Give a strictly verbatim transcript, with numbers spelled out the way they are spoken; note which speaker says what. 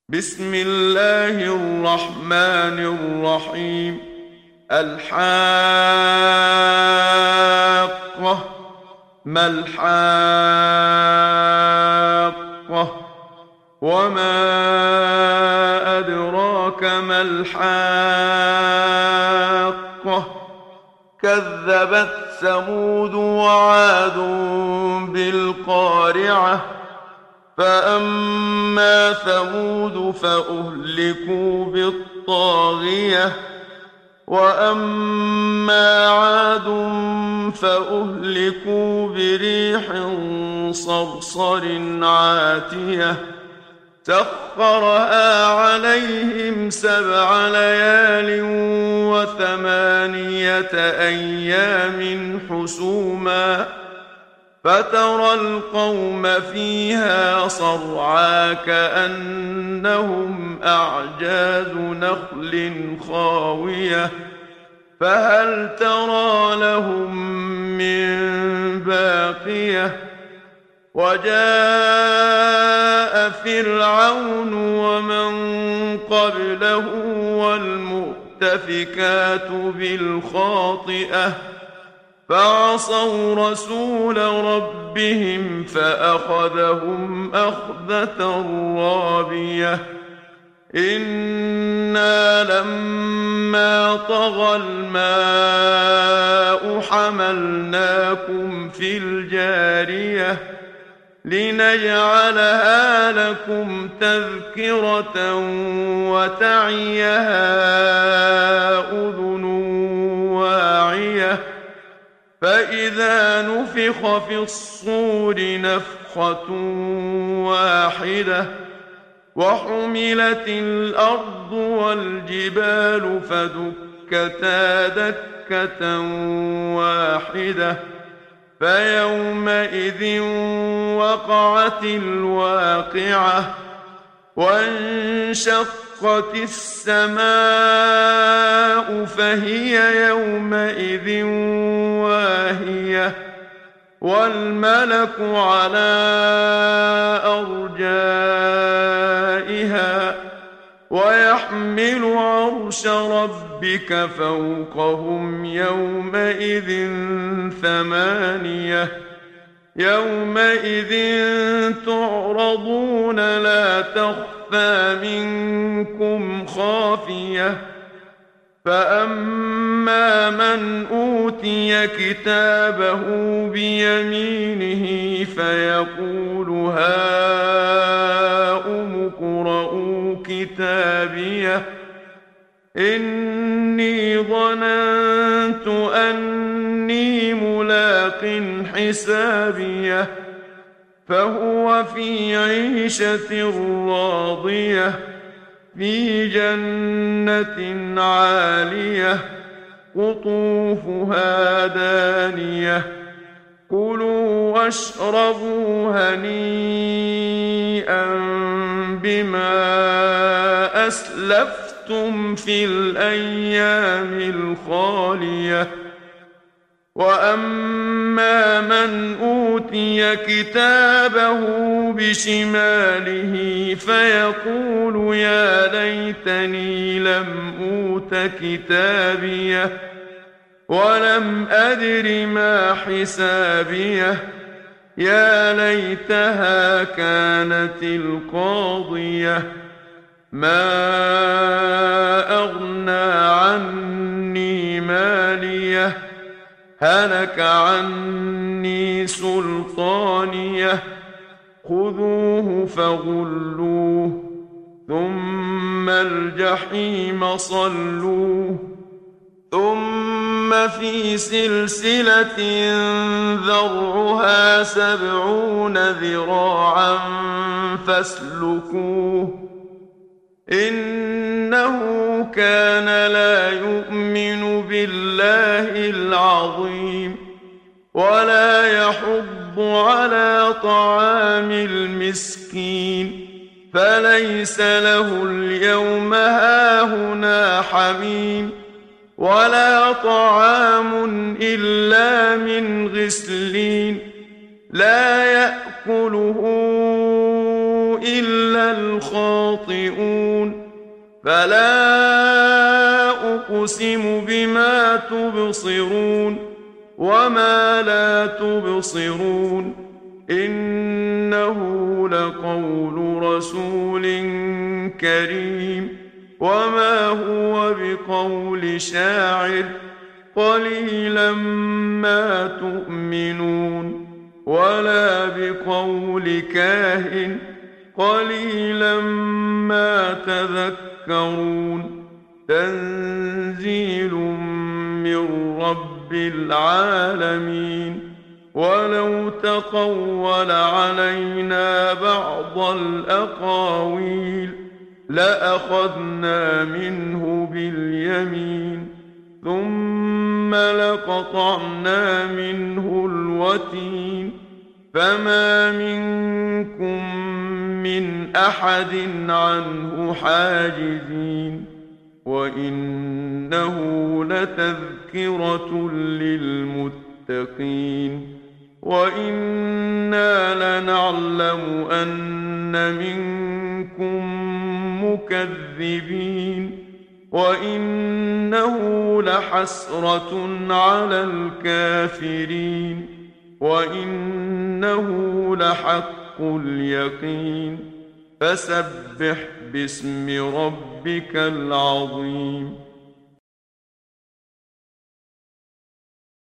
Speaker 1: بسم الله الرحمن الرحيم. الحاقة. ما الحاقة؟ وما أدراك ما الحاقة؟ كذبت ثمود وعاد بالقارعة. فأما ثمود فأهلكوا بالطاغية، وأما عاد فأهلكوا بريح صرصر عاتية سخرها عليهم سبع ليال وثمانية أيام حسوما، فترى القوم فيها صرعى كأنهم أعجاز نخل خاوية، فهل ترى لهم من باقية؟ وجاء فرعون ومن قبله والمؤتفكات بالخاطئة فعصوا رسول ربهم فأخذهم أخذة رابية. إنا لما طغى الماء حملناكم في الجارية لنجعلها لكم تذكرة وتعيها أذن واعية. فإذا نفخ في الصور نفخة واحدة وحملت الأرض والجبال فدكتا دكة واحدة فيومئذ وقعت الواقعة. وانشقت السماء فهي يومئذ واهية، والملك على أرجائها ويحمل عرش ربك فوقهم يومئذ ثمانية. يومئذ تعرضون لا تخفى منكم خافية. فأما من أوتي كتابه بيمينه فيقول هاؤم اقرءوا كتابيه إني ظننت أني ملاق حسابيه. فهو في عيشة راضية في جنة عالية قطوفها دانية. كلوا واشربوا هنيئا بما أسلفتم في الأيام الخالية. وأما من أوتي كتابه بشماله فيقول يا ليتني لم أوت كتابيه ولم أدر ما حسابيه. يا ليتها كانت القاضية ما أغنى عني ماليه هلك عني سلطانيه. خذوه فغلوه ثم الجحيم صلوه ثم في سلسلة ذرعها سبعون ذراعا فاسلكوه إنه كان لا يؤمن بالله العظيم ولا يحض على طعام المسكين. فليس له اليوم هاهنا حميم ولا طعام إلا من غسلين لا يأكله إلا الخاطئون. يخطئون فلا أقسم بما تبصرون وما لا تبصرون إنه لقول رسول كريم وما هو بقول شاعر قليلا ما تؤمنون ولا بقول كاهن قليلا ما تذكرون تنزيل من رب العالمين ولو تقول علينا بعض الأقاويل لأخذنا منه باليمين ثم لقطعنا منه الوتين فما منكم من أحد عنه حاجزين وإنه لتذكرة للمتقين وإنا لنعلم أن منكم مكذبين وإنه لحسرة على الكافرين وإنه لحق اليقين فسبح باسم ربك العظيم